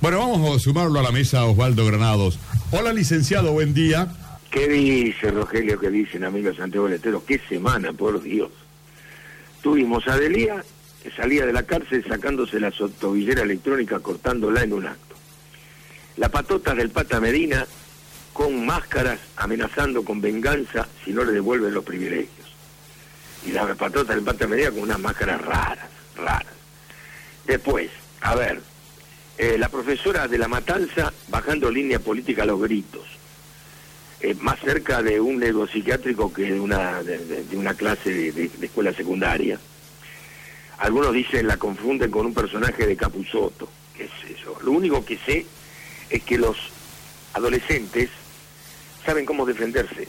Bueno, vamos a sumarlo a la mesa, Osvaldo Granados. Hola, licenciado, buen día. ¿Qué dice, Rogelio? ¿Qué dicen, amigos Santiago Letero? ¡Qué semana, por Dios! Tuvimos a Delía, que salía de la cárcel sacándose la tobillera electrónica, cortándola en un acto. La patota del Pata Medina, con máscaras, amenazando con venganza si no le devuelven los privilegios. Y la patota del Pata Medina con unas máscaras raras. Después, a ver, la profesora de La Matanza bajando línea política a los gritos. Más cerca de un neuropsiquiátrico que de una clase de escuela secundaria. Algunos dicen, la confunden con un personaje de Capusotto, qué sé yo. Lo único que sé es que los adolescentes saben cómo defenderse.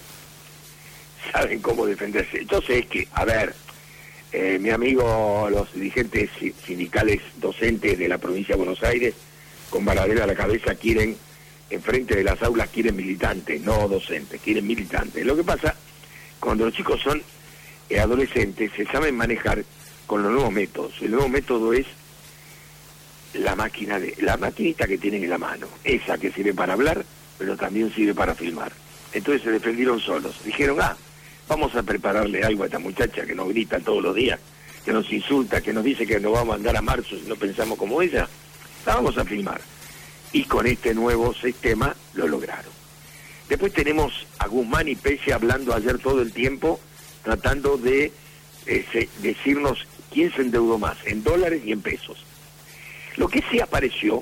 Entonces es que, a ver, mi amigo, los dirigentes sindicales docentes de la provincia de Buenos Aires, con Baradero a la cabeza, quieren, enfrente de las aulas, quieren militantes, no docentes, quieren militantes. Lo que pasa, cuando los chicos son adolescentes, se saben manejar con los nuevos métodos. El nuevo método es la maquinita que tienen en la mano, esa que sirve para hablar, pero también sirve para filmar. Entonces se defendieron solos. Dijeron, vamos a prepararle algo a esta muchacha que nos grita todos los días, que nos insulta, que nos dice que nos va a mandar a marzo si no pensamos como ella. La vamos a filmar. Y con este nuevo sistema lo lograron. Después tenemos a Guzmán y Pese hablando ayer todo el tiempo, tratando de decirnos quién se endeudó más, en dólares y en pesos. Lo que sí apareció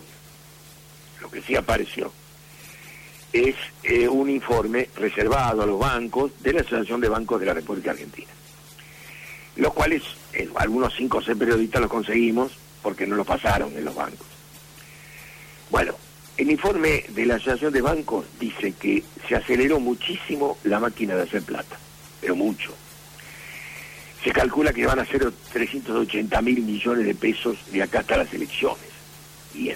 es un informe reservado a los bancos de la Asociación de Bancos de la República Argentina, los cuales algunos 5 o 6 periodistas los conseguimos porque no los pasaron en los bancos. Bueno, el informe de la Asociación de Bancos dice que se aceleró muchísimo la máquina de hacer plata, pero mucho. Se calcula que van a ser 380.000 millones de pesos de acá hasta las elecciones. Bien.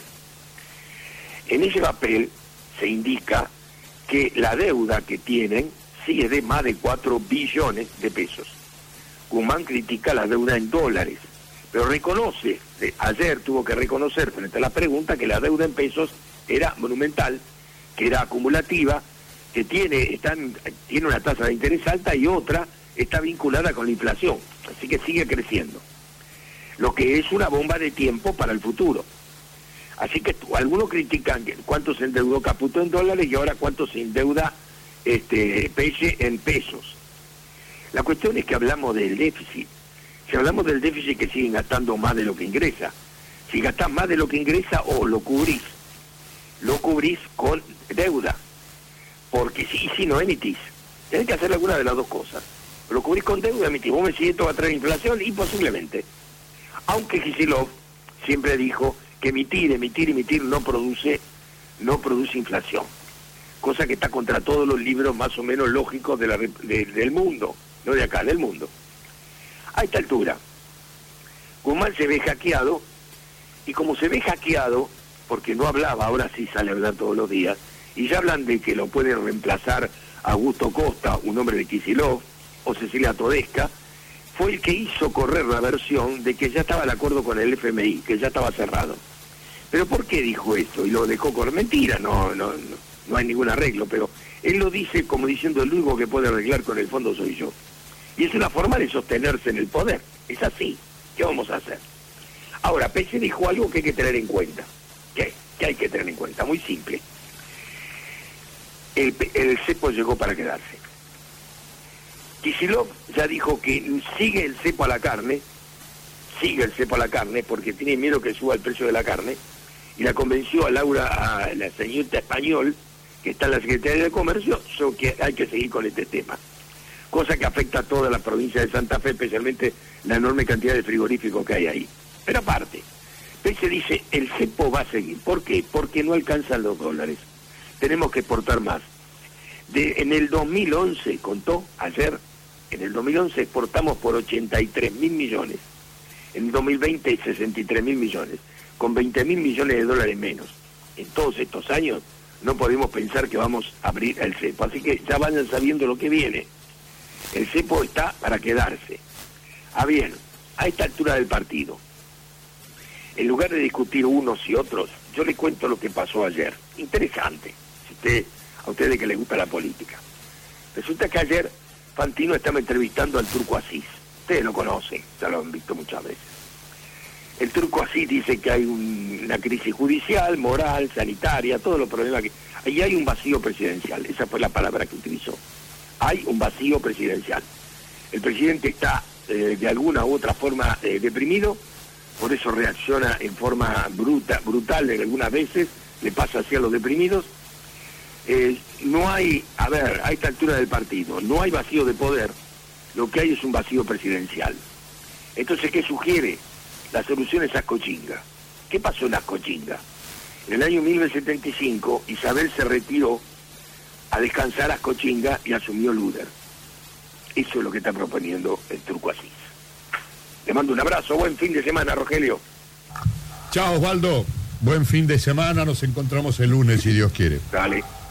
En ese papel se indica que la deuda que tienen sigue de más de 4 billones de pesos. Guzmán critica la deuda en dólares, pero reconoce, ayer tuvo que reconocer frente a la pregunta, que la deuda en pesos era monumental, que era acumulativa, que tiene una tasa de interés alta y otra está vinculada con la inflación, así que sigue creciendo, lo que es una bomba de tiempo para el futuro. Así que algunos critican cuánto se endeudó Caputo en dólares y ahora cuánto se endeuda Pese en pesos. La cuestión es que hablamos del déficit. Si hablamos del déficit, que siguen gastando más de lo que ingresa. Si gastás más de lo que ingresa, lo cubrís con deuda, porque si no emitís, tenés que hacer alguna de las dos cosas. Lo cubrís con deuda, emitís. Vos me decís, esto va a traer inflación, y posiblemente. Aunque Kicillof siempre dijo que emitir no produce inflación, cosa que está contra todos los libros más o menos lógicos del mundo, no de acá, del mundo. A esta altura, Guzmán se ve hackeado, y como se ve hackeado, porque no hablaba, ahora sí sale a hablar todos los días, y ya hablan de que lo puede reemplazar Augusto Costa, un hombre de Kicillof, o Cecilia Todesca, fue el que hizo correr la versión de que ya estaba el acuerdo con el FMI, que ya estaba cerrado. ¿Pero por qué dijo esto? Y lo dejó correr. Mentira, no hay ningún arreglo, pero él lo dice como diciendo, el único que puede arreglar con el fondo soy yo. Y es una forma de sostenerse en el poder. Es así. ¿Qué vamos a hacer? Ahora, Pese dijo algo que hay que tener en cuenta. ¿Qué hay que tener en cuenta? Muy simple. El cepo llegó para quedarse. Kicillof ya dijo que sigue el cepo a la carne, porque tiene miedo que suba el precio de la carne, y la convenció a la señorita Español, que está en la Secretaría de Comercio, que hay que seguir con este tema. Cosa que afecta a toda la provincia de Santa Fe, especialmente la enorme cantidad de frigoríficos que hay ahí. Pero aparte, Pese dice, el cepo va a seguir. ¿Por qué? Porque no alcanzan los dólares. Tenemos que exportar más. En el 2011, contó ayer, en el 2011 exportamos por 83.000 millones. En el 2020, 63.000 millones. Con 20.000 millones de dólares menos. En todos estos años no podemos pensar que vamos a abrir el cepo. Así que ya vayan sabiendo lo que viene. El cepo está para quedarse. Bien, a esta altura del partido, en lugar de discutir unos y otros, yo le cuento lo que pasó ayer. Interesante, a ustedes que les gusta la política. Resulta que ayer Fantino estaba entrevistando al Turco Asís. Ustedes lo conocen, ya lo han visto muchas veces. El Turco Asís dice que hay una crisis judicial, moral, sanitaria, todos los problemas que... Ahí hay un vacío presidencial, esa fue la palabra que utilizó. Hay un vacío presidencial. El presidente está de alguna u otra forma deprimido, por eso reacciona en forma brutal en algunas veces, le pasa así a los deprimidos. No hay, a esta altura del partido, no hay vacío de poder, lo que hay es un vacío presidencial. Entonces, ¿qué sugiere? La solución es Ascochinga. ¿Qué pasó en Ascochinga? En el año 1975, Isabel se retiró a descansar a Ascochinga y asumió Luder. Eso es lo que está proponiendo el Turco Asís. Le mando un abrazo, buen fin de semana, Rogelio. Chao, Osvaldo. Buen fin de semana, nos encontramos el lunes, si Dios quiere. Dale.